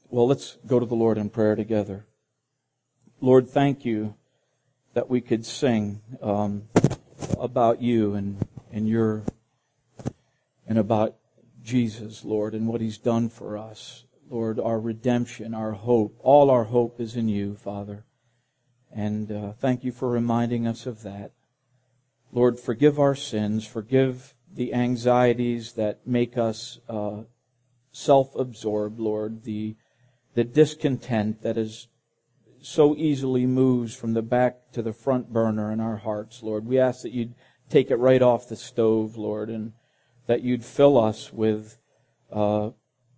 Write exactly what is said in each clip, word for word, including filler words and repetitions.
Well, let's go to the Lord in prayer together. Lord, thank you that we could sing um, about you and, and your and about Jesus, Lord, and what He's done for us. Lord, our redemption, our hope, all our hope is in you, Father. And uh, thank you for reminding us of that. Lord, forgive our sins, forgive the anxieties that make us uh, self-absorbed, Lord, the the discontent that is so easily moves from the back to the front burner in our hearts, Lord. We ask that you'd take it right off the stove, Lord, and that you'd fill us with uh,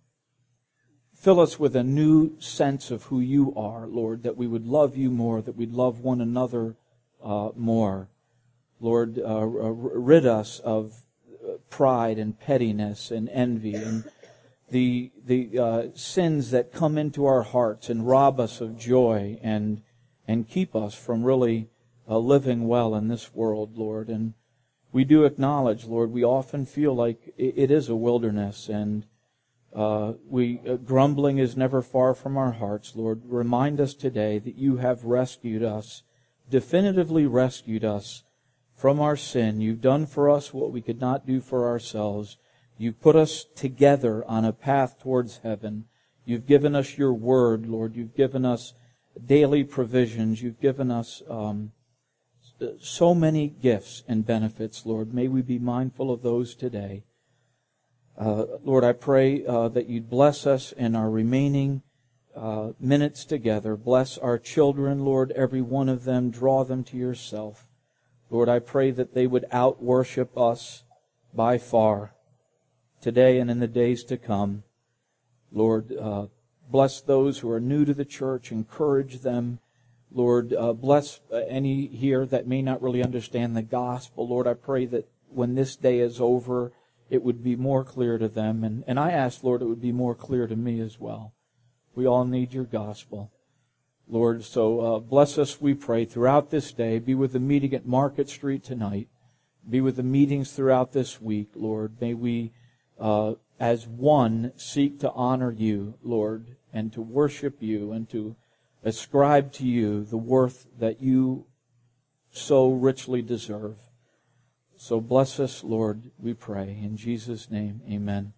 fill us with a new sense of who you are, Lord, that we would love you more, that we'd love one another uh, more. Lord, uh, rid us of pride and pettiness and envy and the the uh, sins that come into our hearts and rob us of joy and and keep us from really uh, living well in this world, Lord. And we do acknowledge, Lord, we often feel like it is a wilderness, and uh, we uh, grumbling is never far from our hearts, Lord. Remind us today that you have rescued us, definitively rescued us from our sin. You've done for us what we could not do for ourselves. You've put us together on a path towards heaven. You've given us your word, Lord. You've given us daily provisions. You've given us um, so many gifts and benefits, Lord. May we be mindful of those today. Uh, Lord, I pray uh, that you'd bless us in our remaining uh, minutes together. Bless our children, Lord, every one of them. Draw them to yourself. Lord, I pray that they would out-worship us by far today and in the days to come. Lord, uh, bless those who are new to the church. Encourage them. Lord, uh, bless any here that may not really understand the gospel. Lord, I pray that when this day is over, it would be more clear to them. And, and I ask, Lord, it would be more clear to me as well. We all need your gospel. Lord, so uh, bless us, we pray, throughout this day. Be with the meeting at Market Street tonight. Be with the meetings throughout this week, Lord. May we, uh, as one, seek to honor you, Lord, and to worship you and to ascribe to you the worth that you so richly deserve. So bless us, Lord, we pray. In Jesus' name, amen.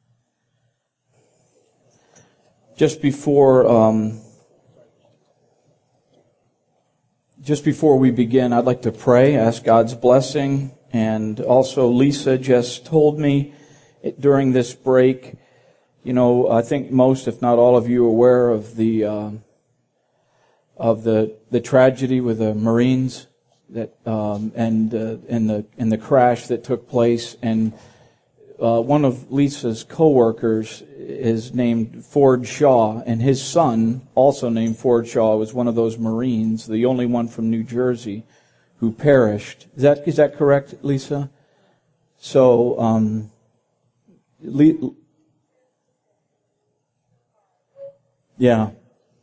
Just before... Um, Just before we begin, I'd like to pray, ask God's blessing. And also, Lisa just told me during this break, you know, I think most, if not all of you, are aware of the uh, of the the tragedy with the Marines that um, and uh, and the and the crash that took place. And uh, one of Lisa's coworkers is named Ford Shaw, and his son, also named Ford Shaw, was one of those Marines, the only one from New Jersey who perished. Is that is that correct, Lisa? So, um, Le- yeah,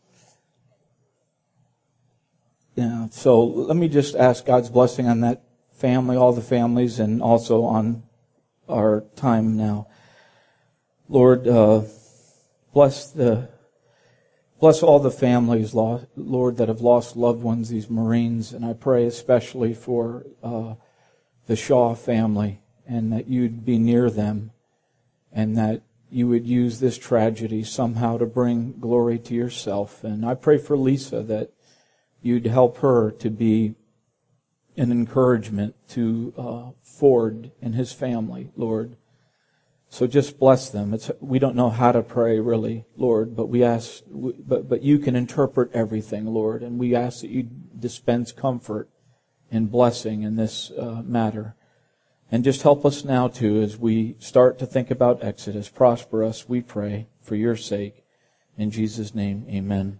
yeah. So let me just ask God's blessing on that family, all the families, and also on our time now. Lord, uh, bless the bless all the families, Lord, that have lost loved ones, these Marines, and I pray especially for uh, the Shaw family, and that you'd be near them, and that you would use this tragedy somehow to bring glory to yourself. And I pray for Lisa that you'd help her to be an encouragement to uh, Ford and his family, Lord. So just bless them. It's, we don't know how to pray, really, Lord, but we ask, but but you can interpret everything, Lord, and we ask that you dispense comfort and blessing in this uh, matter. And just help us now, too, as we start to think about Exodus. Prosper us, we pray, for your sake. In Jesus' name, amen.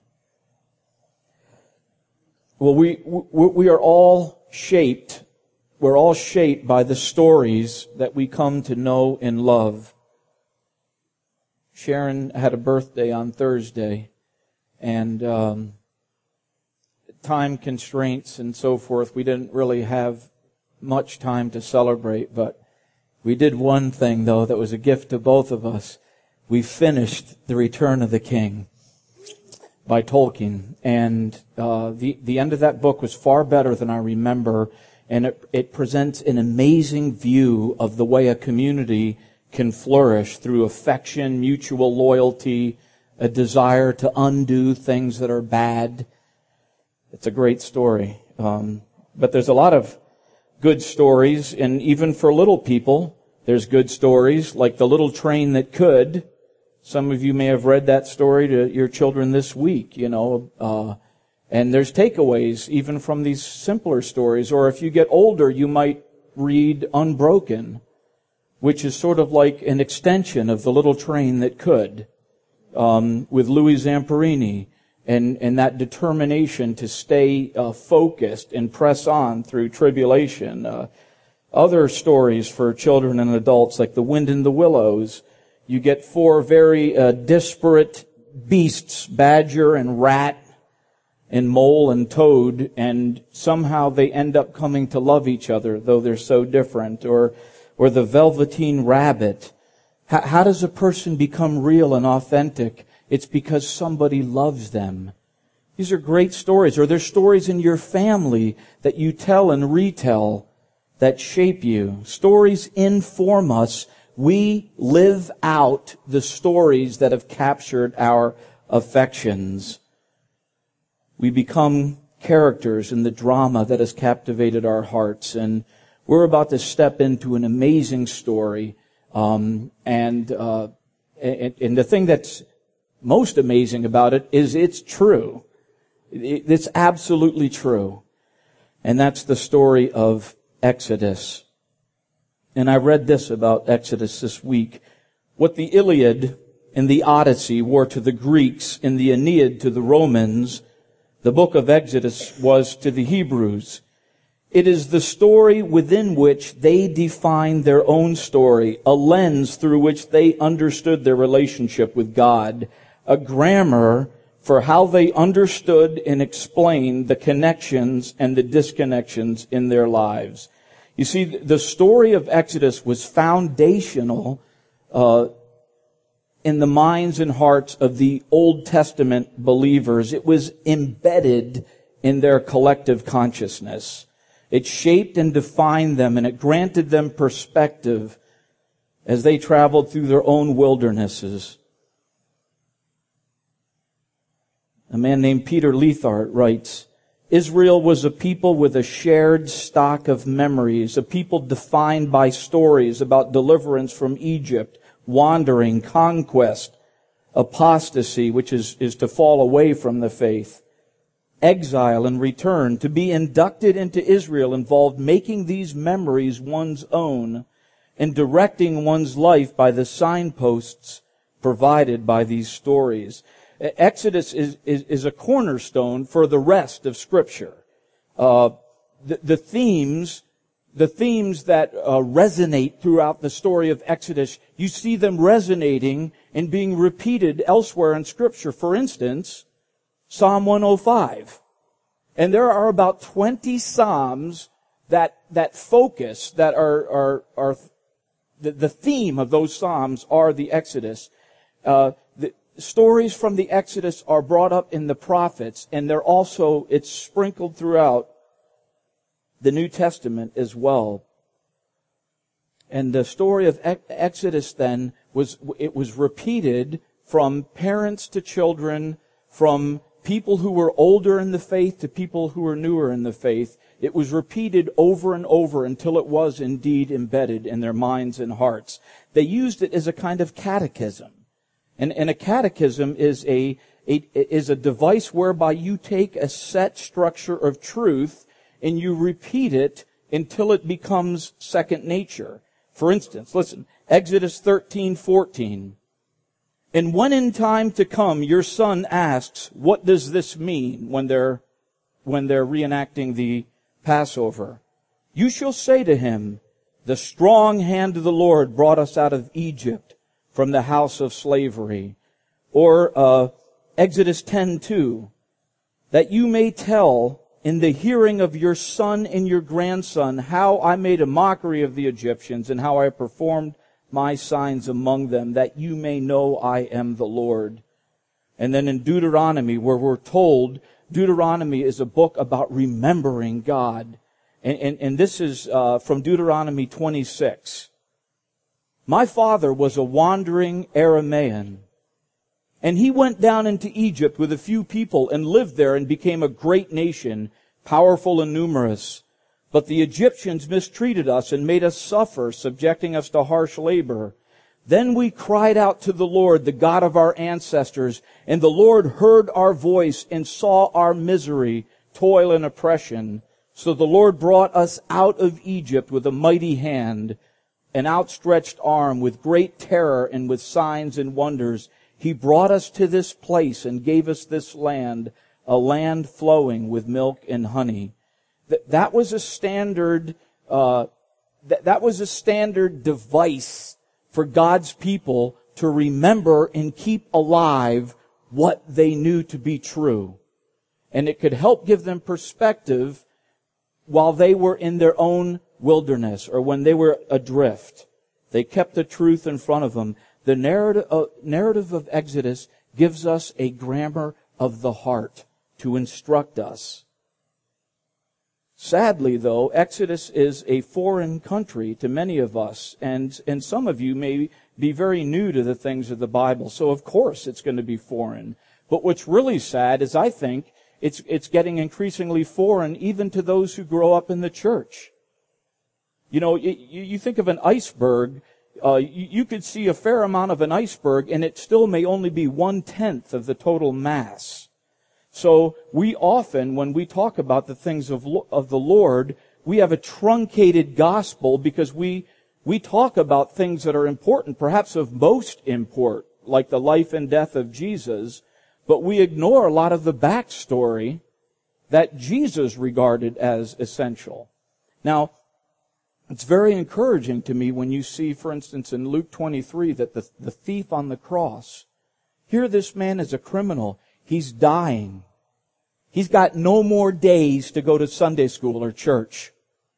Well, we we are all shaped We're all shaped by the stories that we come to know and love. Sharon had a birthday on Thursday, and um, time constraints and so forth, we didn't really have much time to celebrate, but we did one thing, though, that was a gift to both of us. We finished The Return of the King. by Tolkien. And uh, the, the end of that book was far better than I remember. And it, it presents an amazing view of the way a community can flourish through affection, mutual loyalty, a desire to undo things that are bad. It's a great story. Um, but there's a lot of good stories, and even for little people, there's good stories, like The Little Train That Could. Some of you may have read that story to your children this week, you know, uh, and there's takeaways even from these simpler stories. Or if you get older, you might read Unbroken, which is sort of like an extension of The Little Train That Could, um, with Louis Zamperini. And, and that determination to stay uh, focused and press on through tribulation. Uh, other stories for children and adults, like The Wind in the Willows. You get four very uh, disparate beasts, badger and rat and mole and toad, and somehow they end up coming to love each other, though they're so different. Or, or The Velveteen Rabbit. How, how does a person become real and authentic? It's because somebody loves them. These are great stories. Or there's stories in your family that you tell and retell that shape you. Stories inform us. We live out the stories that have captured our affections. We become characters in the drama that has captivated our hearts. And we're about to step into an amazing story. Um, and, uh, and, and the thing that's most amazing about it is it's true. It's absolutely true. And that's the story of Exodus. And I read this about Exodus this week. What the Iliad and the Odyssey were to the Greeks and the Aeneid to the Romans, the book of Exodus was to the Hebrews. It is the story within which they defined their own story, a lens through which they understood their relationship with God, a grammar for how they understood and explained the connections and the disconnections in their lives. You see, the story of Exodus was foundational uh, in the minds and hearts of the Old Testament believers. It was embedded in their collective consciousness. It shaped and defined them, and it granted them perspective as they traveled through their own wildernesses. A man named Peter Leithart writes, Israel was a people with a shared stock of memories, a people defined by stories about deliverance from Egypt, wandering, conquest, apostasy, which is, is to fall away from the faith, exile and return. To be inducted into Israel involved making these memories one's own and directing one's life by the signposts provided by these stories. Exodus is, is, is a cornerstone for the rest of Scripture. Uh, the, the themes, the themes that uh, resonate throughout the story of Exodus, you see them resonating and being repeated elsewhere in Scripture. For instance, Psalm one oh five. And there are about twenty Psalms that, that focus, that are, are, are, the, the theme of those Psalms are the Exodus. Uh, the, Stories from the Exodus are brought up in the prophets, and they're also, it's sprinkled throughout the New Testament as well. And the story of Exodus then was, it was repeated from parents to children, from people who were older in the faith to people who were newer in the faith. It was repeated over and over until it was indeed embedded in their minds and hearts. They used it as a kind of catechism. And, and a catechism is a, a, is a device whereby you take a set structure of truth and you repeat it until it becomes second nature. For instance, listen, Exodus thirteen fourteen. And when in time to come your son asks, what does this mean when they're, when they're reenacting the Passover? You shall say to him, the strong hand of the Lord brought us out of Egypt, from the house of slavery. Or uh, Exodus ten two, that you may tell in the hearing of your son and your grandson how I made a mockery of the Egyptians and how I performed my signs among them, that you may know I am the Lord. And then in Deuteronomy, where we're told, Deuteronomy is a book about remembering God. And, and, and this is uh, from Deuteronomy twenty-six. My father was a wandering Aramaean, and he went down into Egypt with a few people and lived there and became a great nation, powerful and numerous. But the Egyptians mistreated us and made us suffer, subjecting us to harsh labor. Then we cried out to the Lord, the God of our ancestors, and the Lord heard our voice and saw our misery, toil, and oppression. So the Lord brought us out of Egypt with a mighty hand, an outstretched arm, with great terror and with signs and wonders. He brought us to this place and gave us this land, a land flowing with milk and honey. That, that was a standard, uh, that, that was a standard device for God's people to remember and keep alive what they knew to be true. And it could help give them perspective while they were in their own wilderness or when they were adrift. They kept the truth in front of them. The narrative of, narrative of Exodus gives us a grammar of the heart to instruct us. Sadly, though, Exodus is a foreign country to many of us, and, and some of you may be very new to the things of the Bible, so of course it's going to be foreign. But what's really sad is I think it's, it's getting increasingly foreign even to those who grow up in the church. You know, you, you think of an iceberg, uh, you, you could see a fair amount of an iceberg, and it still may only be one-tenth of the total mass. So we often, when we talk about the things of, of the Lord, we have a truncated gospel because we, we talk about things that are important, perhaps of most import, like the life and death of Jesus, but we ignore a lot of the backstory that Jesus regarded as essential. Now, it's very encouraging to me when you see, for instance, in Luke twenty-three, that the, the thief on the cross, here this man is a criminal. He's dying. He's got no more days to go to Sunday school or church.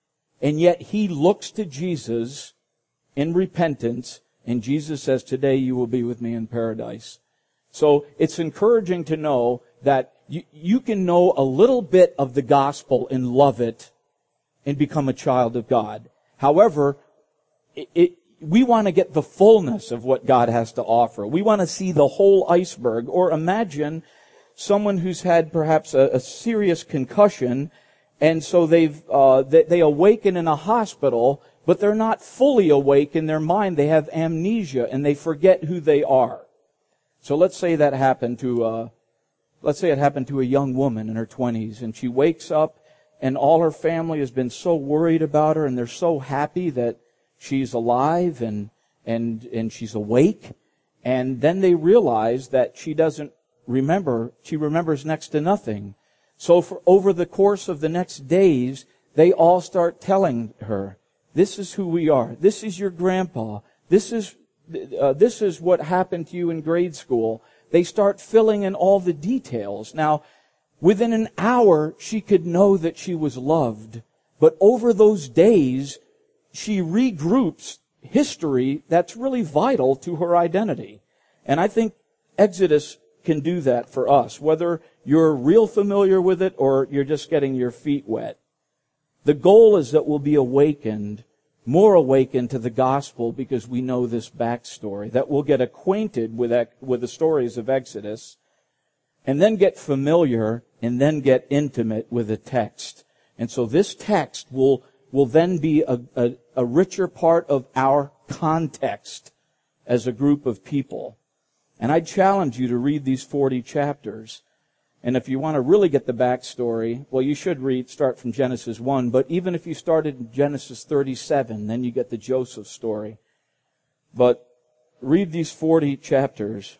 And yet he looks to Jesus in repentance, and Jesus says, today you will be with me in paradise. So it's encouraging to know that you, you can know a little bit of the gospel and love it and become a child of God. However, it, it, we want to get the fullness of what God has to offer. We want to see the whole iceberg. Or imagine someone who's had perhaps a, a serious concussion, and so they've uh, they, they awaken in a hospital, but they're not fully awake in their mind. They have amnesia, and they forget who they are. So let's say that happened to uh, let's say it happened to a young woman in her twenties, and she wakes up, and all her family has been so worried about her, and they're so happy that she's alive and and and she's awake. And then they realize that she doesn't remember, she remembers next to nothing. So for over the course of the next days, they all start telling her, this is who we are. This is your grandpa. This is uh, this is what happened to you in grade school. They start filling in all the details. Now, within an hour, she could know that she was loved. But over those days, she regroups history that's really vital to her identity. And I think Exodus can do that for us, whether you're real familiar with it or you're just getting your feet wet. The goal is that we'll be awakened, more awakened to the gospel because we know this backstory, that we'll get acquainted with, with the stories of Exodus, and then get familiar, and then get intimate with the text. And so this text will, will then be a, a, a richer part of our context as a group of people. And I challenge you to read these forty chapters. And if you want to really get the backstory, well, you should read, start from Genesis one. But even if you started in Genesis thirty-seven, then you get the Joseph story. But read these forty chapters.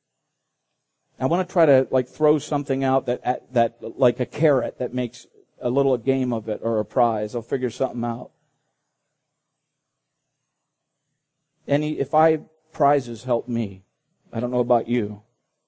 I want to try to like throw something out that, that like a carrot that makes a little game of it or a prize. I'll figure something out. Any, if I, prizes help me. I don't know about you.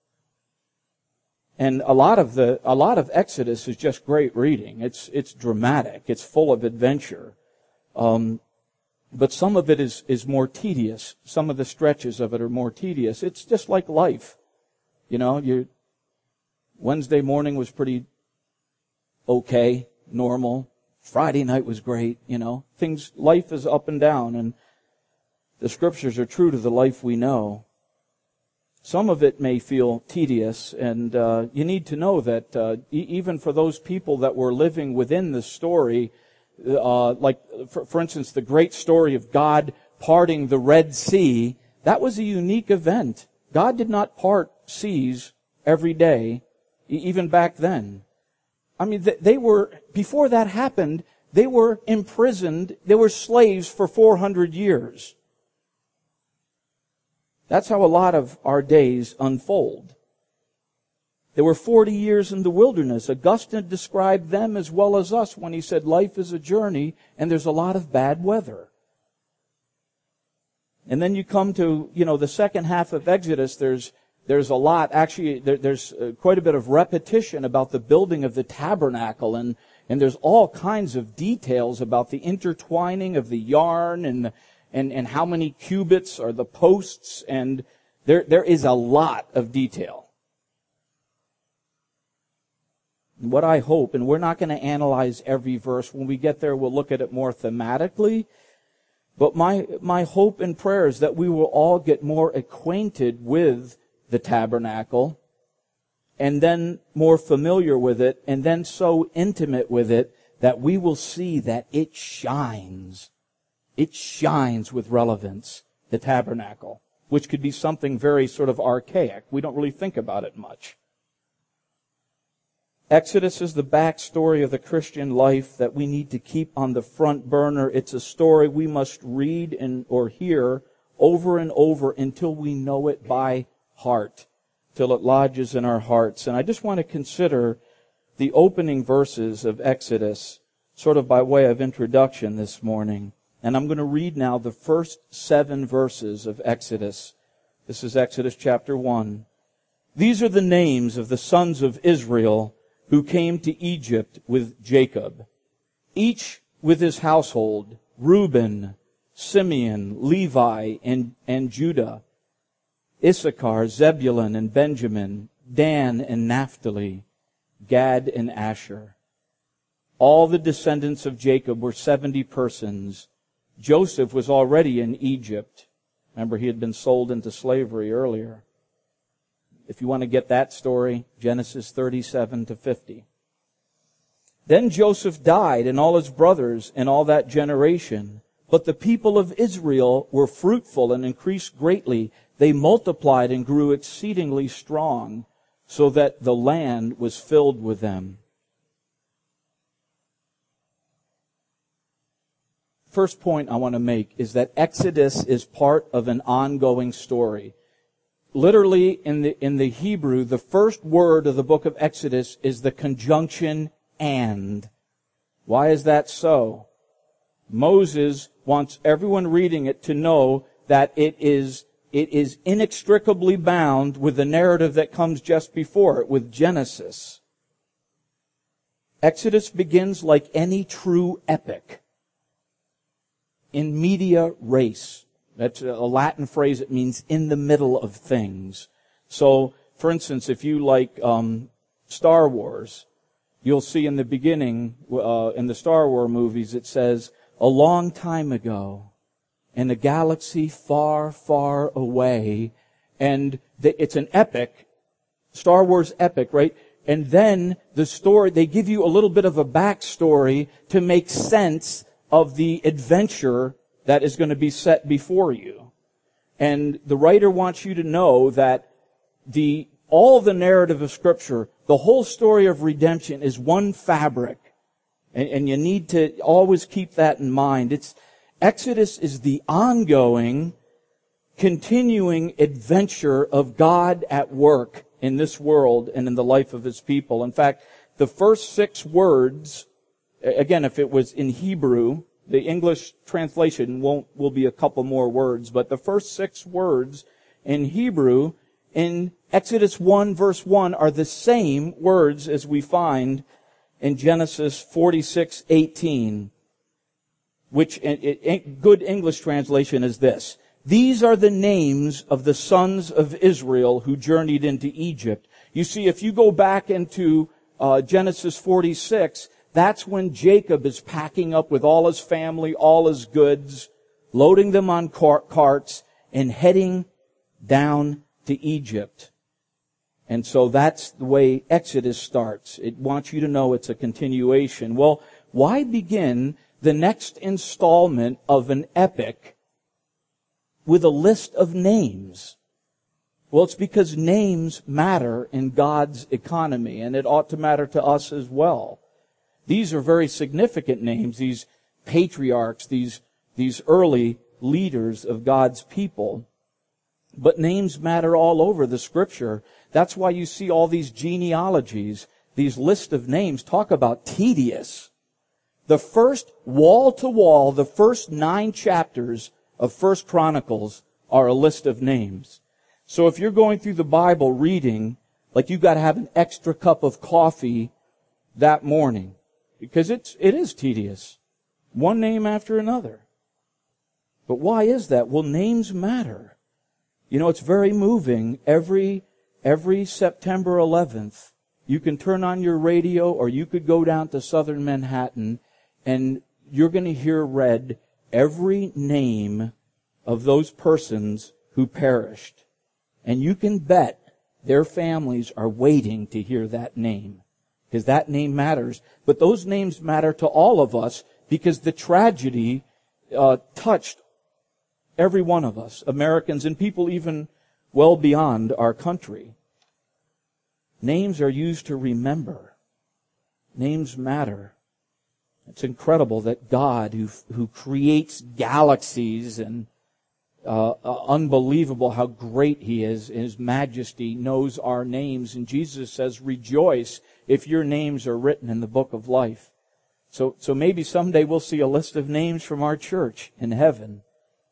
And a lot of the, a lot of Exodus is just great reading. It's, it's dramatic. It's full of adventure. Um, but some of it is, is more tedious. Some of the stretches of it are more tedious. It's just like life. You know, you Wednesday morning was pretty okay, normal. Friday night was great, you know. Things, life is up and down, and the scriptures are true to the life we know. Some of it may feel tedious, and uh, you need to know that uh, e- even for those people that were living within the story, uh, like, for, for instance, the great story of God parting the Red Sea, that was a unique event. God did not part seas every day, e- even back then. I mean, they were, before that happened, they were imprisoned, they were slaves for four hundred years. That's how a lot of our days unfold. There were forty years in the wilderness. Augustine described them as well as us when he said life is a journey and there's a lot of bad weather. And then you come to, you know, the second half of Exodus, there's There's a lot, actually, there, there's uh, quite a bit of repetition about the building of the tabernacle, and, and there's all kinds of details about the intertwining of the yarn and, and, and how many cubits are the posts, and there, there is a lot of detail. And what I hope, and we're not going to analyze every verse, when we get there we'll look at it more thematically, but my, my hope and prayer is that we will all get more acquainted with the tabernacle, and then more familiar with it, and then so intimate with it that we will see that it shines. It shines with relevance, the tabernacle, which could be something very sort of archaic. We don't really think about it much. Exodus is the backstory of the Christian life that we need to keep on the front burner. It's a story we must read and or hear over and over until we know it by heart, till it lodges in our hearts. And I just want to consider the opening verses of Exodus, sort of by way of introduction this morning. And I'm going to read now the first seven verses of Exodus. This is Exodus chapter one. These are the names of the sons of Israel who came to Egypt with Jacob, each with his household: Reuben, Simeon, Levi, and, and Judah, Issachar, Zebulun, and Benjamin, Dan and Naphtali, Gad and Asher. All the descendants of Jacob were seventy persons. Joseph was already in Egypt. Remember, he had been sold into slavery earlier. If you want to get that story, Genesis thirty-seven to fifty. Then Joseph died, and all his brothers, and all that generation. But the people of Israel were fruitful and increased greatly. They multiplied and grew exceedingly strong, so that the land was filled with them. First point I want to make is that Exodus is part of an ongoing story. Literally, in the, in the Hebrew, the first word of the book of Exodus is the conjunction and. Why is that so? Moses wants everyone reading it to know that it is It is inextricably bound with the narrative that comes just before it, with Genesis. Exodus begins like any true epic, in media res. That's a Latin phrase. It means in the middle of things. So, for instance, if you like um, Star Wars, you'll see in the beginning, uh, in the Star Wars movies, it says, a long time ago, in a galaxy far, far away. And it's an epic, Star Wars epic, right? And then the story, they give you a little bit of a backstory to make sense of the adventure that is going to be set before you. And the writer wants you to know that the all the narrative of Scripture, the whole story of redemption is one fabric. And, and you need to always keep that in mind. It's Exodus is the ongoing, continuing adventure of God at work in this world and in the life of His people. In fact, the first six words, again, if it was in Hebrew, the English translation won't, will be a couple more words, but the first six words in Hebrew in Exodus one verse one are the same words as we find in Genesis forty-six eighteen, which in good English translation is this: These are the names of the sons of Israel who journeyed into Egypt. You see, if you go back into uh, Genesis forty-six, that's when Jacob is packing up with all his family, all his goods, loading them on car- carts, and heading down to Egypt. And so that's the way Exodus starts. It wants you to know it's a continuation. Well, why begin the next installment of an epic with a list of names? Well, it's because names matter in God's economy, and it ought to matter to us as well. These are very significant names, these patriarchs, these, these early leaders of God's people. But names matter all over the Scripture. That's why you see all these genealogies, these lists of names. Talk about tedious. The first wall-to-wall, the first nine chapters of First Chronicles are a list of names. So if you're going through the Bible reading, like you've got to have an extra cup of coffee that morning, because it's, it is tedious. One name after another. But why is that? Well, names matter. You know, it's very moving. Every, every September eleventh, you can turn on your radio or you could go down to southern Manhattan and you're going to hear read every name of those persons who perished. And you can bet their families are waiting to hear that name, because that name matters. But those names matter to all of us because the tragedy uh, touched every one of us, Americans and people even well beyond our country. Names are used to remember. Names matter. It's incredible that God, who, who creates galaxies and Uh, uh, unbelievable how great He is. His majesty knows our names. And Jesus says, rejoice if your names are written in the book of life. So, so maybe someday we'll see a list of names from our church in heaven.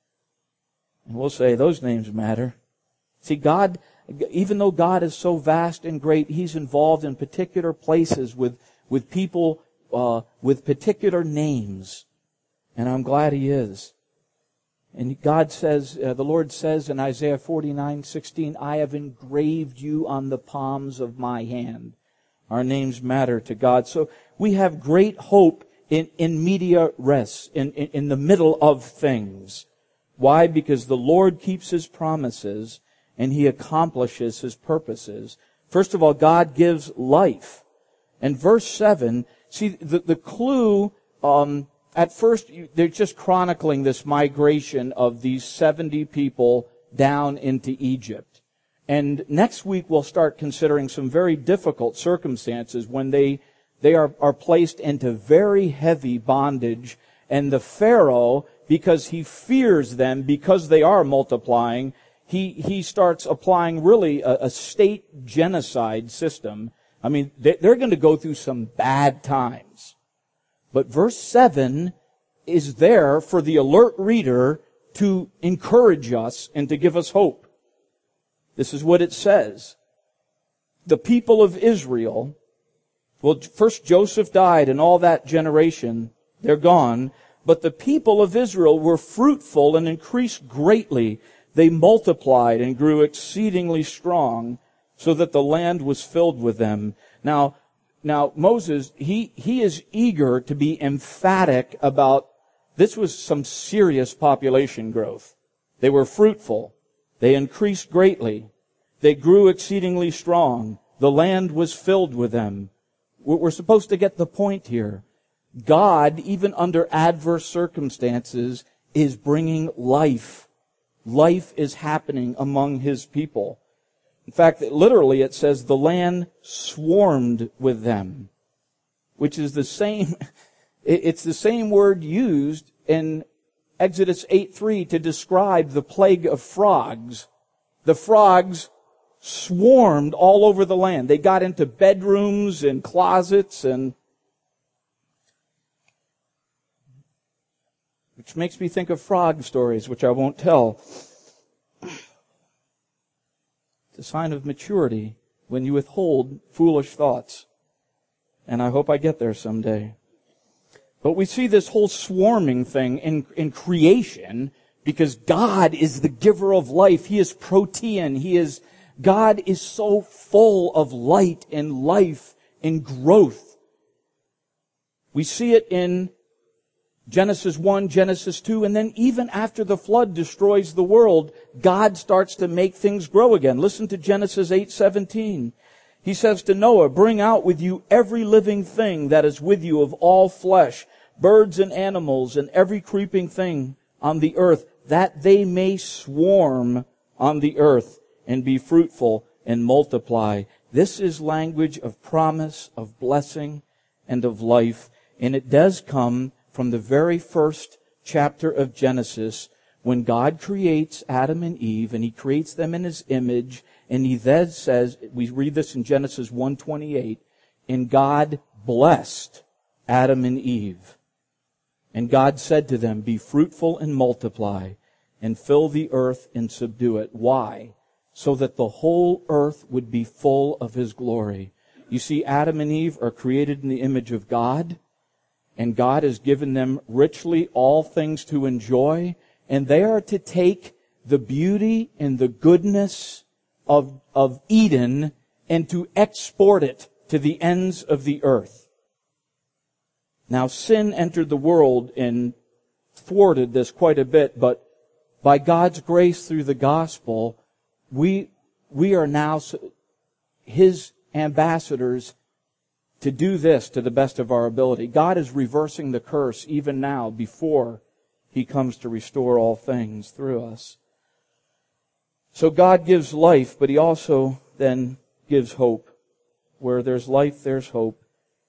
And we'll say, those names matter. See, God, even though God is so vast and great, He's involved in particular places with, with people, uh, with particular names. And I'm glad He is. And God says, uh, the Lord says in Isaiah forty-nine sixteen, I have engraved you on the palms of my hand. Our names matter to God. So we have great hope in, in media res, in, in, in the middle of things. Why? Because the Lord keeps His promises and He accomplishes His purposes. First of all, God gives life. And verse seven, see, the, the clue, um, At first, they're just chronicling this migration of these seventy people down into Egypt. And next week we'll start considering some very difficult circumstances when they, they are, are placed into very heavy bondage. And the Pharaoh, because he fears them, because they are multiplying, he, he starts applying really a, a state genocide system. I mean, they're going to go through some bad times. But verse seven is there for the alert reader to encourage us and to give us hope. This is what it says. The people of Israel, well, first Joseph died and all that generation, they're gone. But the people of Israel were fruitful and increased greatly. They multiplied and grew exceedingly strong so that the land was filled with them. Now, Now, Moses, he, he is eager to be emphatic about this was some serious population growth. They were fruitful. They increased greatly. They grew exceedingly strong. The land was filled with them. We're supposed to get the point here. God, even under adverse circumstances, is bringing life. Life is happening among His people. In fact, literally it says the land swarmed with them, which is the same, it's the same word used in Exodus eight three to describe the plague of frogs. The frogs swarmed all over the land. They got into bedrooms and closets, and which makes me think of frog stories, which I won't tell. A sign of maturity when you withhold foolish thoughts. And I hope I get there someday. But we see this whole swarming thing in, in creation Because God is the giver of life. He is protean. He is, God is so full of light and life and growth. We see it in Genesis one, Genesis two, and then even after the flood destroys the world, God starts to make things grow again. Listen to Genesis eight seventeen. He says to Noah, bring out with you every living thing that is with you of all flesh, birds and animals, and every creeping thing on the earth, that they may swarm on the earth and be fruitful and multiply. This is language of promise, of blessing, and of life. And it does come from the very first chapter of Genesis, when God creates Adam and Eve, and He creates them in His image, and He then says, we read this in Genesis one twenty-eight, and God blessed Adam and Eve. And God said to them, be fruitful and multiply, and fill the earth and subdue it. Why? So that the whole earth would be full of His glory. You see, Adam and Eve are created in the image of God, and God has given them richly all things to enjoy, and they are to take the beauty and the goodness of, of Eden and to export it to the ends of the earth. Now, sin entered the world and thwarted this quite a bit, but by God's grace through the gospel, we, we are now His ambassadors to do this to the best of our ability. God is reversing the curse even now before He comes to restore all things through us. So God gives life, but He also then gives hope. Where there's life, there's hope.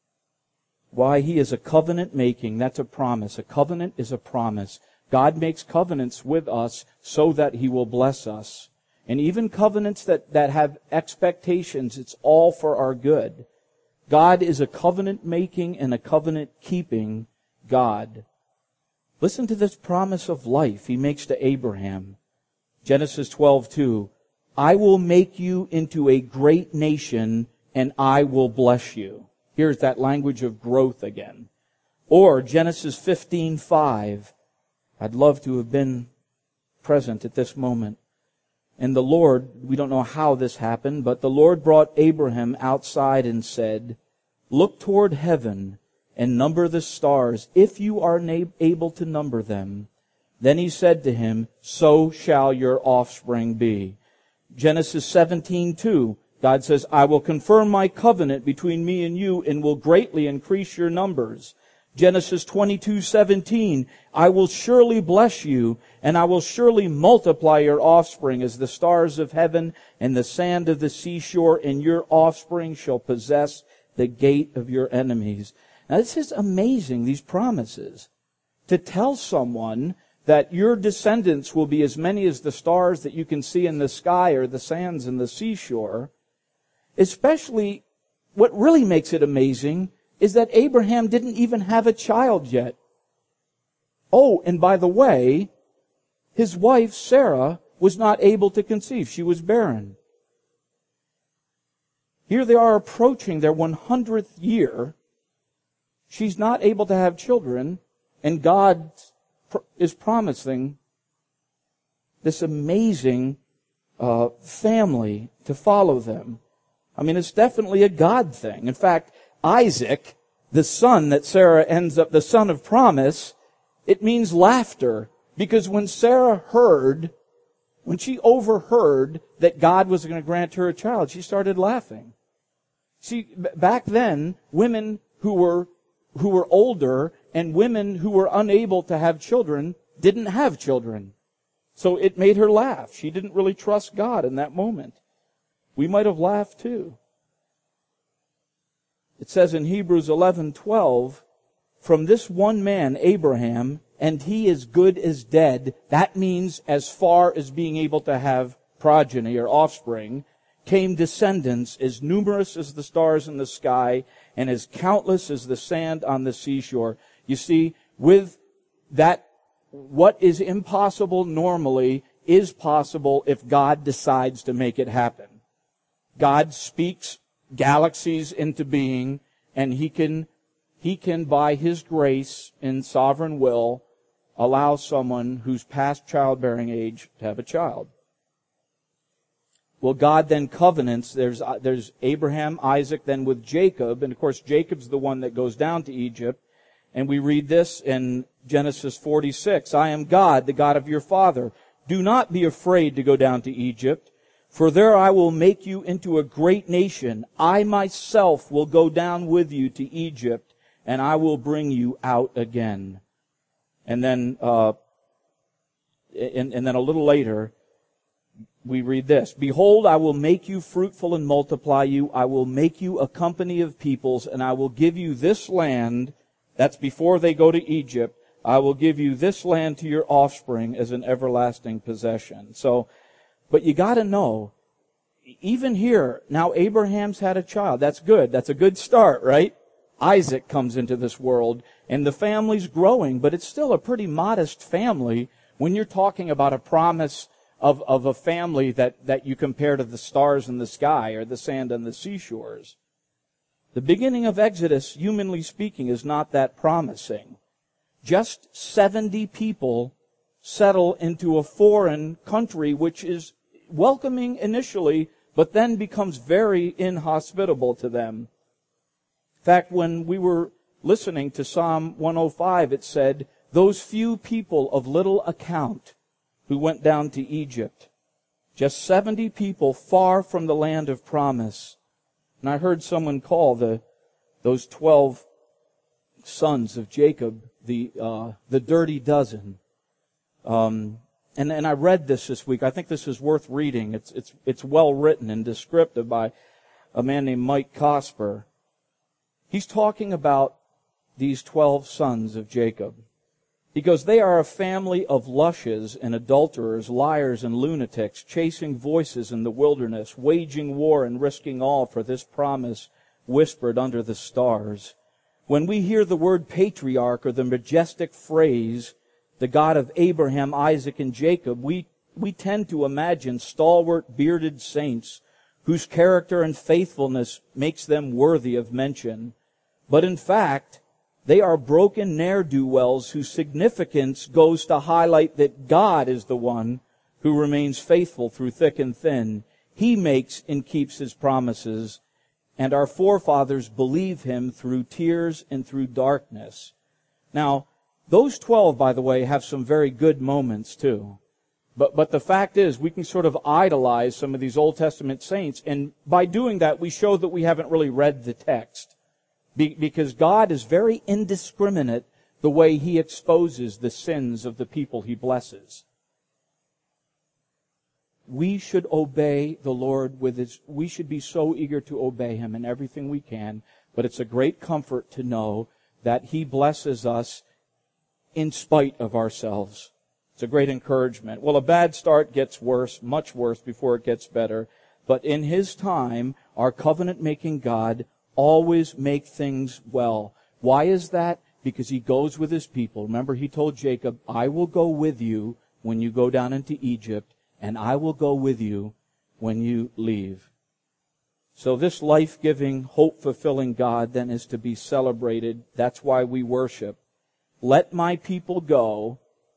Why? He is a covenant making. That's a promise. A covenant is a promise. God makes covenants with us so that He will bless us. And even covenants that, that have expectations, it's all for our good. God is a covenant-making and a covenant-keeping God. Listen to this promise of life He makes to Abraham. Genesis twelve two. I will make you into a great nation, and I will bless you. Here's that language of growth again. Or Genesis fifteen five. I'd love to have been present at this moment. And the Lord, we don't know how this happened, but the Lord brought Abraham outside and said, look toward heaven and number the stars, if you are able to number them. Then He said to him, so shall your offspring be. Genesis seventeen two, God says, I will confirm my covenant between me and you and will greatly increase your numbers. Genesis twenty-two seventeen, I will surely bless you, and I will surely multiply your offspring as the stars of heaven and the sand of the seashore, and your offspring shall possess the gate of your enemies. Now this is amazing, these promises. To tell someone that your descendants will be as many as the stars that you can see in the sky or the sands in the seashore. Especially, what really makes it amazing is that Abraham didn't even have a child yet. Oh, and by the way, his wife, Sarah, was not able to conceive. She was barren. Here they are approaching their one hundredth year. She's not able to have children, and God is promising this amazing uh, family to follow them. I mean, it's definitely a God thing. In fact, Isaac, the son that Sarah ends up, the son of promise, it means laughter. Because when Sarah heard, when she overheard that God was going to grant her a child, she started laughing. See, back then, women who were, who were older and women who were unable to have children didn't have children. So it made her laugh. She didn't really trust God in that moment. We might have laughed too. It says in Hebrews eleven twelve, from this one man, Abraham, and he is good as dead. That means as far as being able to have progeny or offspring, came descendants as numerous as the stars in the sky and as countless as the sand on the seashore. You see, with that, what is impossible normally is possible if God decides to make it happen. God speaks galaxies into being, and He can, He can by His grace and sovereign will, allow someone who's past childbearing age to have a child? Well, God then covenants. There's, there's Abraham, Isaac, then with Jacob. And of course, Jacob's the one that goes down to Egypt. And we read this in Genesis forty-six. I am God, the God of your father. Do not be afraid to go down to Egypt, for there I will make you into a great nation. I myself will go down with you to Egypt, and I will bring you out again. And then, uh, and, and then a little later, we read this. Behold, I will make you fruitful and multiply you. I will make you a company of peoples, and I will give you this land. That's before they go to Egypt. I will give you this land to your offspring as an everlasting possession. So, but you gotta know, even here, now Abraham's had a child. That's good. That's a good start, right? Isaac comes into this world, and the family's growing, but it's still a pretty modest family when you're talking about a promise of, of a family that, that you compare to the stars in the sky or the sand on the seashores. The beginning of Exodus, humanly speaking, is not that promising. Just seventy people settle into a foreign country which is welcoming initially, but then becomes very inhospitable to them. In fact, when we were listening to Psalm one oh five, it said, those few people of little account who went down to Egypt. Just seventy people far from the land of promise. And I heard someone call the those twelve sons of Jacob the uh, the dirty dozen. Um, and and I read this this week. I think this is worth reading. It's it's it's well written and descriptive by a man named Mike Cosper. He's talking about these twelve sons of Jacob. He goes, they are a family of lushes and adulterers, liars and lunatics, chasing voices in the wilderness, waging war and risking all for this promise whispered under the stars. When we hear the word patriarch or the majestic phrase, the God of Abraham, Isaac, and Jacob, we, we tend to imagine stalwart, bearded saints whose character and faithfulness makes them worthy of mention. But in fact, they are broken ne'er-do-wells whose significance goes to highlight that God is the one who remains faithful through thick and thin. He makes and keeps His promises, and our forefathers believe Him through tears and through darkness. Now, those twelve, by the way, have some very good moments too. But, but the fact is, we can sort of idolize some of these Old Testament saints, and by doing that, we show that we haven't really read the text. Because God is very indiscriminate the way He exposes the sins of the people He blesses. We should obey the Lord with His, we should be so eager to obey Him in everything we can, but it's a great comfort to know that He blesses us in spite of ourselves. It's a great encouragement. Well, a bad start gets worse, much worse before it gets better, but in His time, our covenant-making God always make things well. Why is that? Because He goes with His people. Remember, He told Jacob, I will go with you when you go down into Egypt, and I will go with you when you leave. So this life-giving, hope-fulfilling God then is to be celebrated. That's why we worship. Let my people go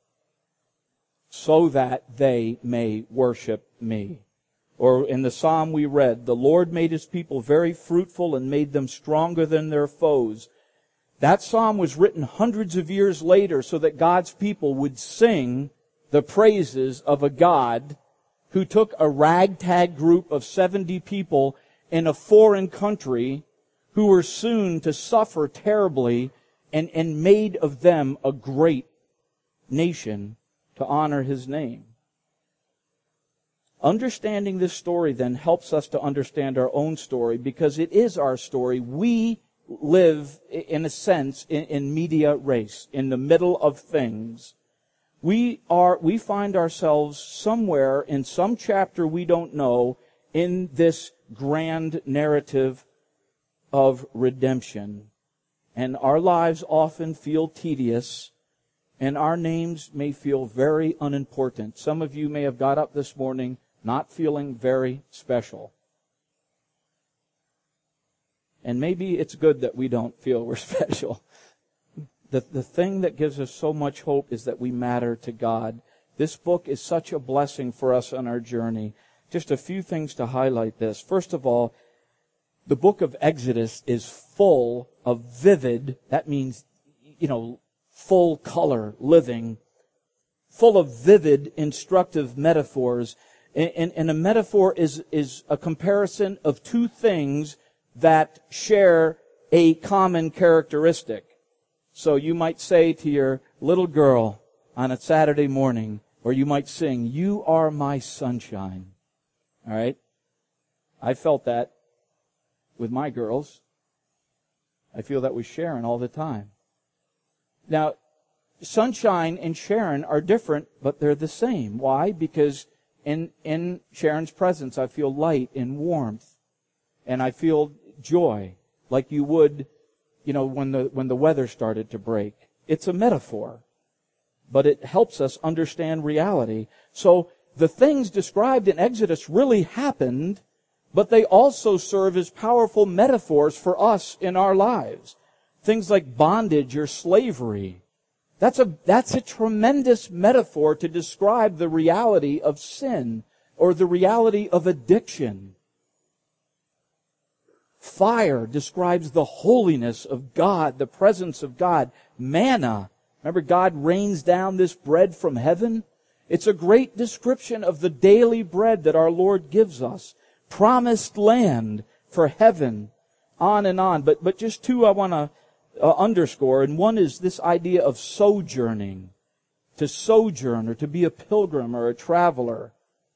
so that they may worship me. Or in the psalm we read, the Lord made His people very fruitful and made them stronger than their foes. That psalm was written hundreds of years later so that God's people would sing the praises of a God who took a ragtag group of seventy people in a foreign country who were soon to suffer terribly and, and made of them a great nation to honor His name. Understanding this story then helps us to understand our own story because it is our story. We live, in a sense, in, in media res, in the middle of things. We are, we find ourselves somewhere in some chapter we don't know in this grand narrative of redemption. And our lives often feel tedious, and our names may feel very unimportant. Some of you may have got up this morning not feeling very special. And maybe it's good that we don't feel we're special. the, the thing that gives us so much hope is that we matter to God. This book is such a blessing for us on our journey. Just a few things to highlight this. First of all, the book of Exodus is full of vivid, that means, you know, full color, living, full of vivid, instructive metaphors. And, and a metaphor is, is a comparison of two things that share a common characteristic. So you might say to your little girl on a Saturday morning, or you might sing, "You are my sunshine." All right? I felt that with my girls. I feel that with Sharon all the time. Now, sunshine and Sharon are different, but they're the same. Why? Because in, in Sharon's presence, I feel light and warmth. And I feel joy, like you would, you know, when the, when the weather started to break. It's a metaphor, but it helps us understand reality. So the things described in Exodus really happened, but they also serve as powerful metaphors for us in our lives. Things like bondage or slavery. That's a, that's a tremendous metaphor to describe the reality of sin or the reality of addiction. Fire describes the holiness of God, the presence of God. Manna, remember God rains down this bread from heaven? It's a great description of the daily bread that our Lord gives us. Promised land for heaven, on and on. But, but just two I want to uh, underscore, and one is this idea of sojourning. To sojourn, or to be a pilgrim or a traveler.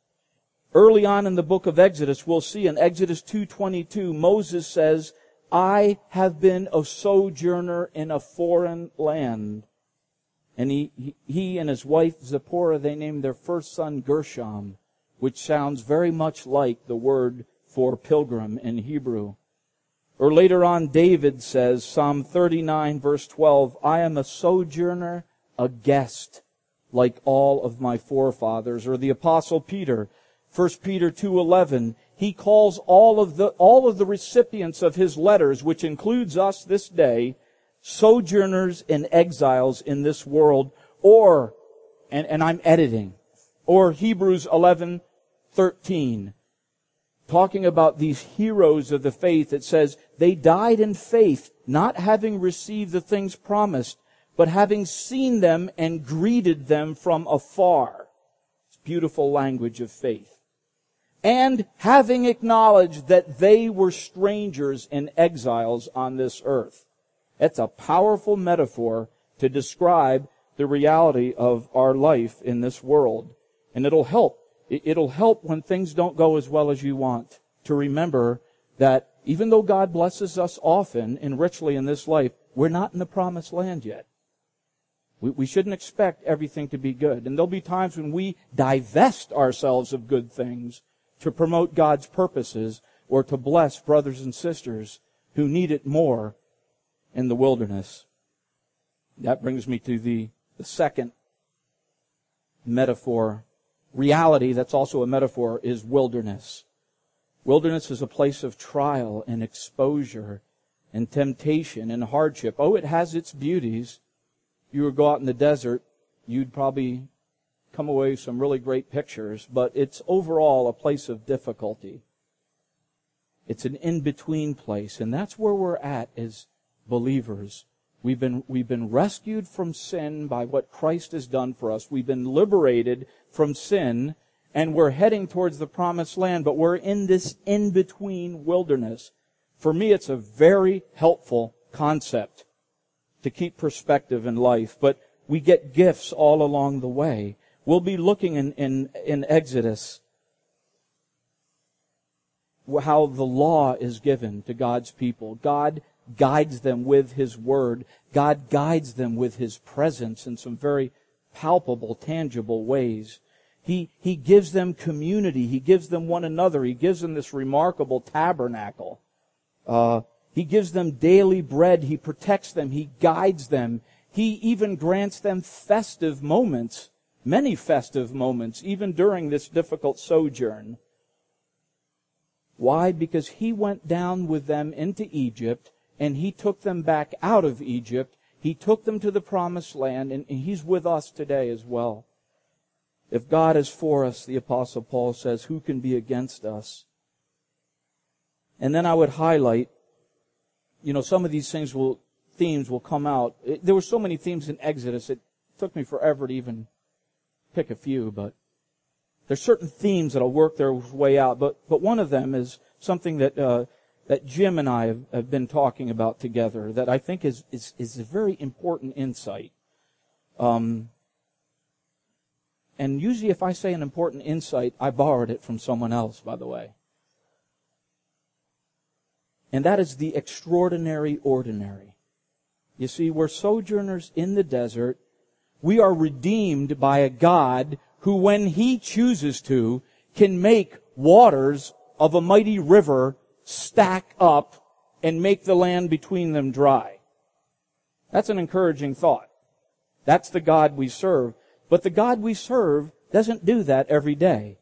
Early on in the book of Exodus, we'll see in Exodus two twenty-two, Moses says, "I have been a sojourner in a foreign land." And he, he, he and his wife Zipporah, they named their first son Gershom, which sounds very much like the word for pilgrim in Hebrew. Or later on, David says, Psalm thirty-nine, verse twelve, "I am a sojourner, a guest, like all of my forefathers." Or the Apostle Peter, First Peter two eleven, he calls all of the all of the recipients of his letters, which includes us this day, sojourners and exiles in this world. Or, and, and I'm editing, or Hebrews eleven thirteen, talking about these heroes of the faith. It says, "They died in faith, not having received the things promised, but having seen them and greeted them from afar." It's beautiful language of faith. "And having acknowledged that they were strangers and exiles on this earth." That's a powerful metaphor to describe the reality of our life in this world. And it'll help. It'll help when things don't go as well as you want, to remember that even though God blesses us often and richly in this life, we're not in the promised land yet. We, we shouldn't expect everything to be good. And there'll be times when we divest ourselves of good things to promote God's purposes or to bless brothers and sisters who need it more in the wilderness. That brings me to the, the second metaphor. Reality, that's also a metaphor, is wilderness. Wilderness is a place of trial and exposure and temptation and hardship. Oh, it has its beauties. You would go out in the desert, you'd probably come away with some really great pictures, but it's overall a place of difficulty. It's an in-between place, and that's where we're at as believers. We've been, we've been rescued from sin by what Christ has done for us. We've been liberated from sin, and we're heading towards the promised land, but we're in this in-between wilderness. For me, it's a very helpful concept to keep perspective in life, but we get gifts all along the way. We'll be looking in, in, in Exodus how the law is given to God's people. God guides them with His Word. God guides them with His presence in some very palpable, tangible ways. He, He gives them community. He gives them one another. He gives them this remarkable tabernacle. Uh, he gives them daily bread. He protects them. He guides them. He even grants them festive moments, many festive moments, even during this difficult sojourn. Why? Because He went down with them into Egypt, and He took them back out of Egypt, He took them to the promised land, and He's with us today as well. If God is for us, the Apostle Paul says, who can be against us? And then I would highlight, you know, some of these things will, themes will come out. It, there were so many themes in Exodus, it took me forever to even pick a few, but there's certain themes that'll work their way out. But, but one of them is something that, uh, that Jim and I have, have been talking about together that I think is, is, is a very important insight. Um, and usually if I say an important insight, I borrowed it from someone else, by the way. And that is the extraordinary ordinary. You see, we're sojourners in the desert. We are redeemed by a God who, when He chooses to, can make waters of a mighty river stack up and make the land between them dry. That's an encouraging thought. That's the God we serve. But the God we serve doesn't do that every day.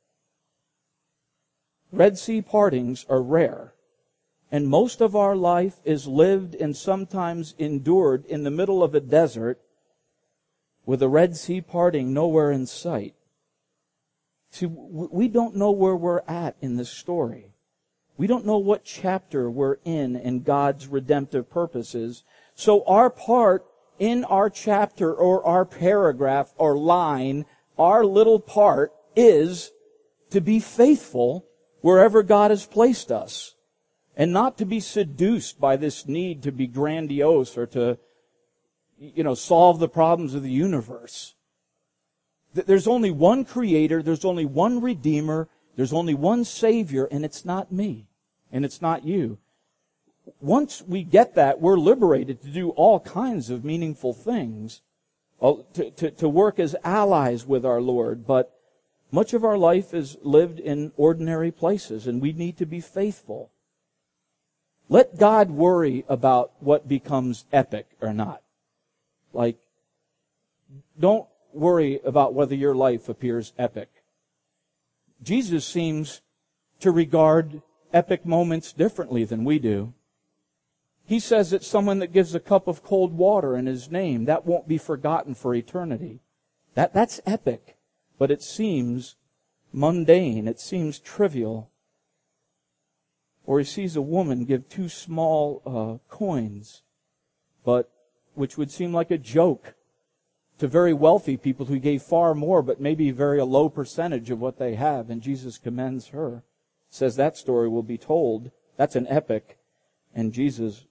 Red Sea partings are rare. And most of our life is lived and sometimes endured in the middle of a desert with a Red Sea parting nowhere in sight. See, we don't know where we're at in this story. We don't know what chapter we're in in God's redemptive purposes. So our part in our chapter or our paragraph or line, our little part is to be faithful wherever God has placed us. And not to be seduced by this need to be grandiose or to, you know, solve the problems of the universe. There's only one Creator, there's only one Redeemer, there's only one Savior, and it's not me, and it's not you. Once we get that, we're liberated to do all kinds of meaningful things, to, to, to work as allies with our Lord, but much of our life is lived in ordinary places, and we need to be faithful. Let God worry about what becomes epic or not. Like, don't worry about whether your life appears epic. Jesus seems to regard epic moments differently than we do. He says that someone that gives a cup of cold water in His name, that won't be forgotten for eternity. That, that's epic, but it seems mundane. It seems trivial. Or He sees a woman give two small uh, coins, but which would seem like a joke to very wealthy people who gave far more, but maybe very a low percentage of what they have. And Jesus commends her, says that story will be told. That's an epic in Jesus'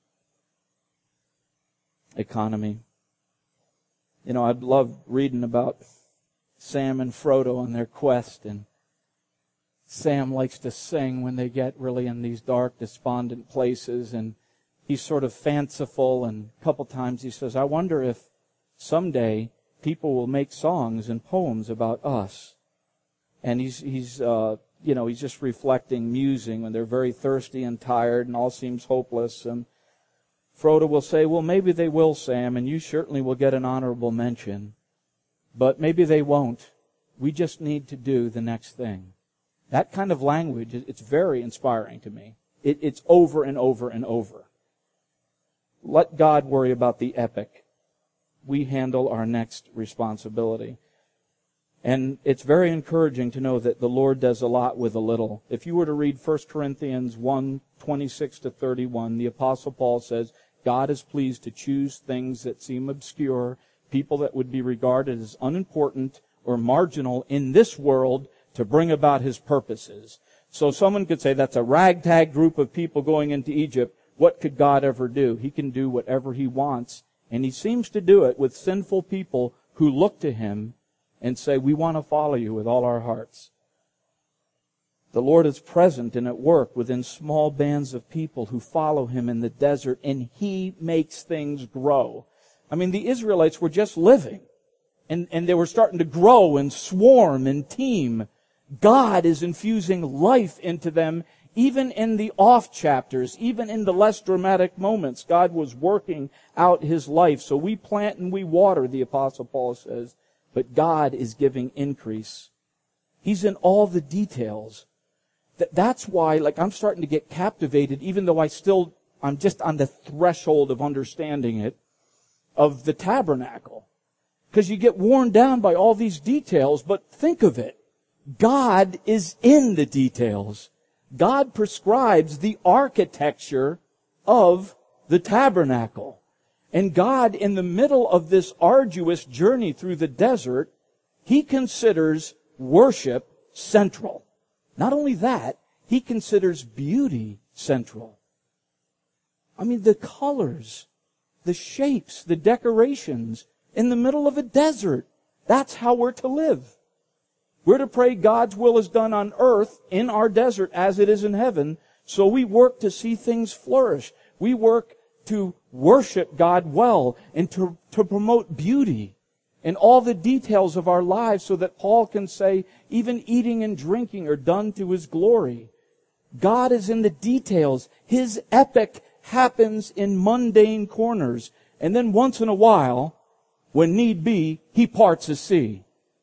economy. You know, I'd love reading about Sam and Frodo on their quest, and Sam likes to sing when they get really in these dark, despondent places, and he's sort of fanciful, and a couple times he says, I wonder if someday people will make songs and poems about us. And he's, he's uh, you know, he's just reflecting, musing when they're very thirsty and tired and all seems hopeless. And Frodo will say, well, maybe they will, Sam, and you certainly will get an honorable mention. But maybe they won't. We just need to do the next thing. That kind of language, it's very inspiring to me. It, it's over and over and over. Let God worry about the epic. We handle our next responsibility. And it's very encouraging to know that the Lord does a lot with a little. If you were to read First Corinthians one, twenty-six to thirty-one, the Apostle Paul says, God is pleased to choose things that seem obscure, people that would be regarded as unimportant or marginal in this world to bring about His purposes. So someone could say that's a ragtag group of people going into Egypt. What could God ever do? He can do whatever He wants. And He seems to do it with sinful people who look to Him and say, we want to follow You with all our hearts. The Lord is present and at work within small bands of people who follow Him in the desert, and He makes things grow. I mean, the Israelites were just living, and, and they were starting to grow and swarm and team. God is infusing life into them, even in the off chapters, even in the less dramatic moments. God was working out His life. So we plant and we water, the Apostle Paul says, but God is giving increase. He's in all the details. That's why, like, I'm starting to get captivated, even though I still, I'm just on the threshold of understanding it. of the tabernacle. Because you get worn down by all these details, but think of it. God is in the details. God prescribes the architecture of the tabernacle. And God, in the middle of this arduous journey through the desert, He considers worship central. Not only that, He considers beauty central. I mean, the colors, the shapes, the decorations in the middle of a desert. That's how we're to live. We're to pray God's will is done on earth in our desert as it is in heaven. So we work to see things flourish. We work to worship God well and to, to promote beauty in all the details of our lives so that Paul can say even eating and drinking are done to His glory. God is in the details. His epic happens in mundane corners. And then once in a while, when need be, He parts the sea.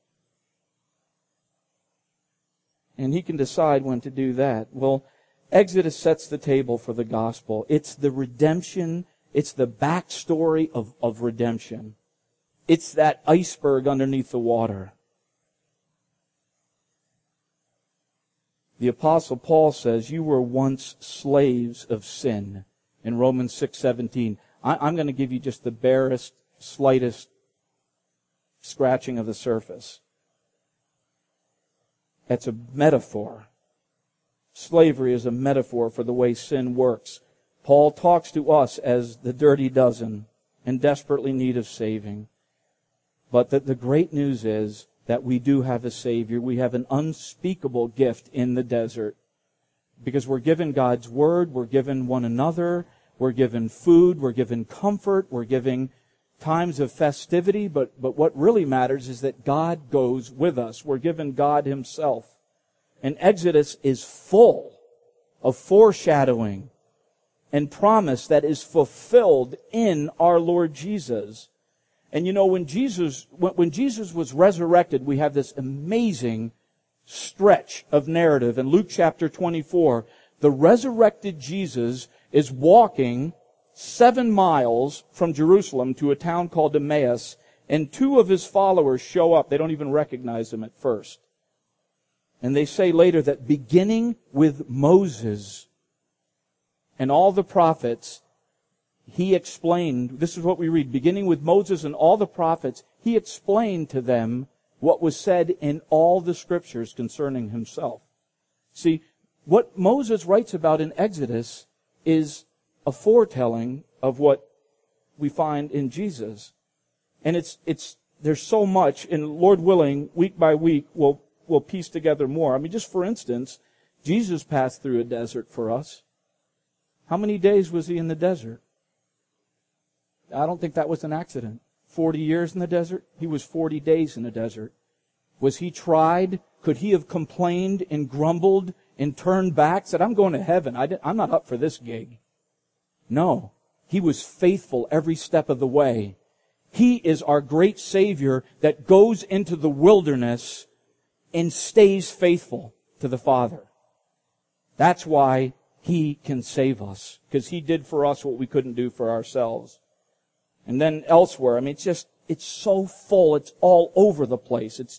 And He can decide when to do that. Well, Exodus sets the table for the gospel. It's the redemption. It's the backstory of, of redemption. It's that iceberg underneath the water. The Apostle Paul says, you were once slaves of sin in Romans six seventeen. I, I'm going to give you just the barest, slightest scratching of the surface. That's a metaphor. Slavery is a metaphor for the way sin works. Paul talks to us as the dirty dozen in desperately need of saving. But the, the great news is that we do have a Savior. We have an unspeakable gift in the desert. Because we're given God's Word, we're given one another, we're given food, we're given comfort, we're given times of festivity, but, but what really matters is that God goes with us. We're given God Himself. And Exodus is full of foreshadowing and promise that is fulfilled in our Lord Jesus. And you know, when Jesus, when, when Jesus was resurrected, we have this amazing stretch of narrative. In Luke chapter twenty-four, the resurrected Jesus is walking seven miles from Jerusalem to a town called Emmaus, and two of His followers show up. They don't even recognize Him at first. And they say later that beginning with Moses and all the prophets, He explained, this is what we read, beginning with Moses and all the prophets, He explained to them what was said in all the scriptures concerning Himself. See, what Moses writes about in Exodus is a foretelling of what we find in Jesus. And it's, it's, there's so much, and Lord willing, week by week, we'll, we'll piece together more. I mean, just for instance, Jesus passed through a desert for us. How many days was He in the desert? I don't think that was an accident. Forty years in the desert? He was forty days in the desert. Was He tried? Could He have complained and grumbled and turned back? Said, I'm going to heaven. I I'm not up for this gig. No. He was faithful every step of the way. He is our great Savior that goes into the wilderness and stays faithful to the Father. That's why He can save us. Because He did for us what we couldn't do for ourselves. And then elsewhere, I mean, it's just, it's so full, it's all over the place. It's,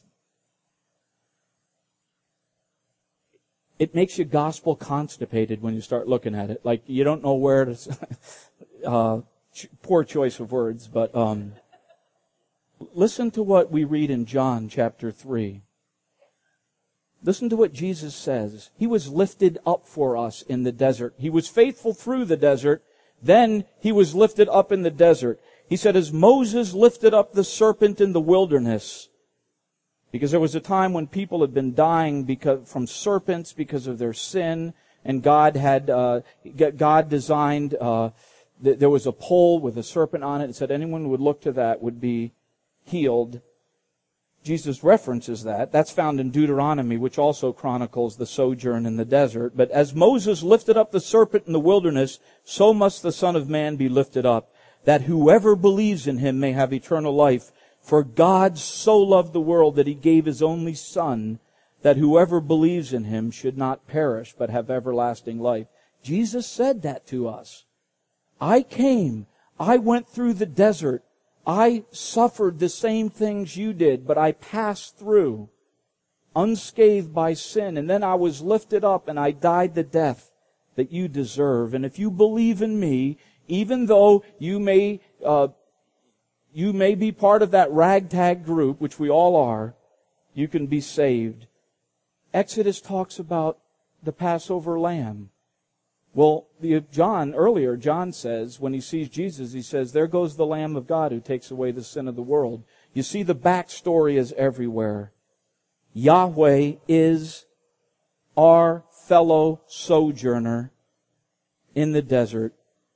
it makes you gospel constipated when you start looking at it. Like, you don't know where to, uh, poor choice of words, but, um, listen to what we read in John chapter three. Listen to what Jesus says. He was lifted up for us in the desert. He was faithful through the desert. Then He was lifted up in the desert. He said, as Moses lifted up the serpent in the wilderness, because there was a time when people had been dying because, from serpents because of their sin, and God had, uh, God designed, uh, th- there was a pole with a serpent on it, and said anyone who would look to that would be healed. Jesus references that. That's found in Deuteronomy, which also chronicles the sojourn in the desert. But as Moses lifted up the serpent in the wilderness, so must the Son of Man be lifted up, that whoever believes in Him may have eternal life. For God so loved the world that He gave His only Son, that whoever believes in Him should not perish, but have everlasting life. Jesus said that to us. I came, I went through the desert, I suffered the same things you did, but I passed through unscathed by sin, and then I was lifted up and I died the death that you deserve. And if you believe in me, even though you may uh, you may be part of that ragtag group, which we all are, you can be saved. Exodus talks about the Passover lamb. Well, the, John, earlier, John says, when he sees Jesus, he says, there goes the Lamb of God who takes away the sin of the world. You see, the backstory is everywhere. Yahweh is our fellow sojourner in the desert.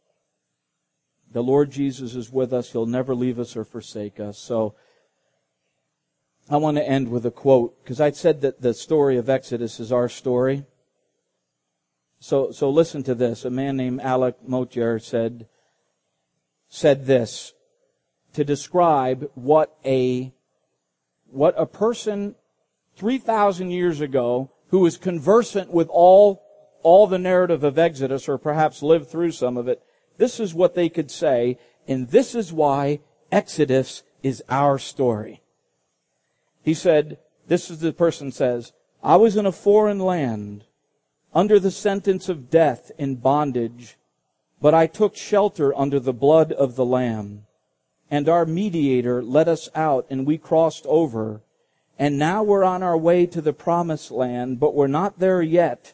The Lord Jesus is with us. He'll never leave us or forsake us. So, I want to end with a quote, because I said that the story of Exodus is our story. So, so listen to this. A man named Alec Motyer said, said this to describe what a, what a person three thousand years ago who was conversant with all, all the narrative of Exodus, or perhaps lived through some of it, this is what they could say, and this is why Exodus is our story. He said, this is the person says, I was in a foreign land, under the sentence of death in bondage, but I took shelter under the blood of the Lamb. And our mediator let us out, and we crossed over. And now we're on our way to the promised land, but we're not there yet.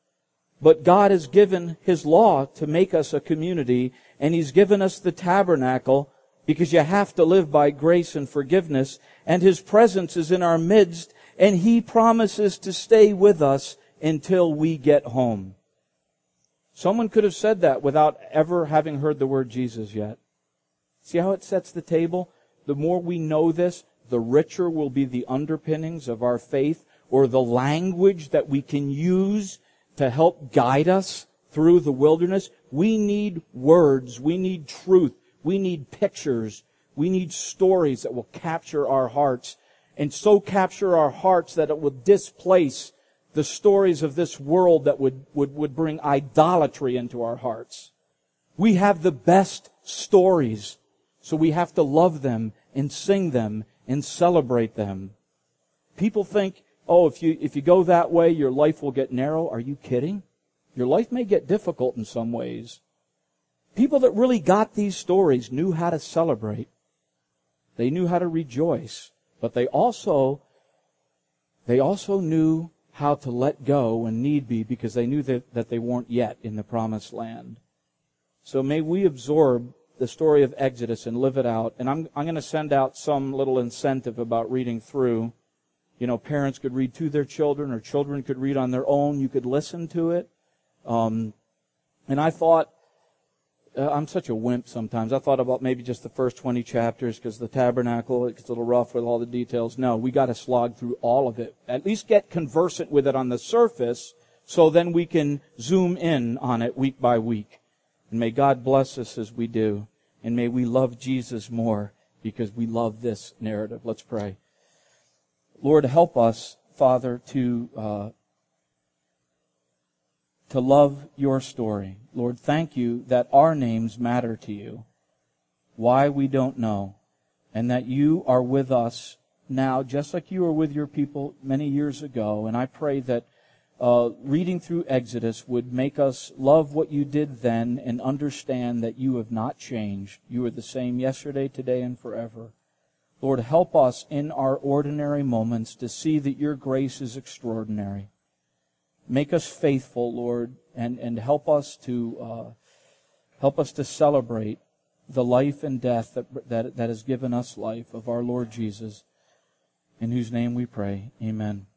But God has given His law to make us a community, and He's given us the tabernacle, because you have to live by grace and forgiveness, and His presence is in our midst, and He promises to stay with us until we get home. Someone could have said that without ever having heard the word Jesus yet. See how it sets the table? The more we know this, the richer will be the underpinnings of our faith, or the language that we can use to help guide us through the wilderness. We need words. We need truth. We need pictures. We need stories that will capture our hearts, and so capture our hearts that it will displace the stories of this world that would, would, would bring idolatry into our hearts. We have the best stories, so we have to love them and sing them and celebrate them. People think, oh, if you, if you go that way, your life will get narrow. Are you kidding? Your life may get difficult in some ways. People that really got these stories knew how to celebrate. They knew how to rejoice. But they also, they also knew how to let go when need be, because they knew that, that they weren't yet in the promised land. So may we absorb the story of Exodus and live it out. And I'm, I'm going to send out some little incentive about reading through. You know, parents could read to their children, or children could read on their own. You could listen to it. Um, and I thought, uh, I'm such a wimp sometimes. I thought about maybe just the first twenty chapters, because the tabernacle, it's a little rough with all the details. No, we got to slog through all of it. At least get conversant with it on the surface, so then we can zoom in on it week by week. And may God bless us as we do. And may we love Jesus more, because we love this narrative. Let's pray. Lord, help us, Father, to uh, to love your story. Lord, thank you that our names matter to you. Why, we don't know. And that you are with us now, just like you were with your people many years ago. And I pray that uh, reading through Exodus would make us love what you did then and understand that you have not changed. You are the same yesterday, today, and forever. Lord, help us in our ordinary moments to see that your grace is extraordinary. Make us faithful, Lord, and, and help us to uh, help us to celebrate the life and death that, that that has given us life of our Lord Jesus, in whose name we pray. Amen.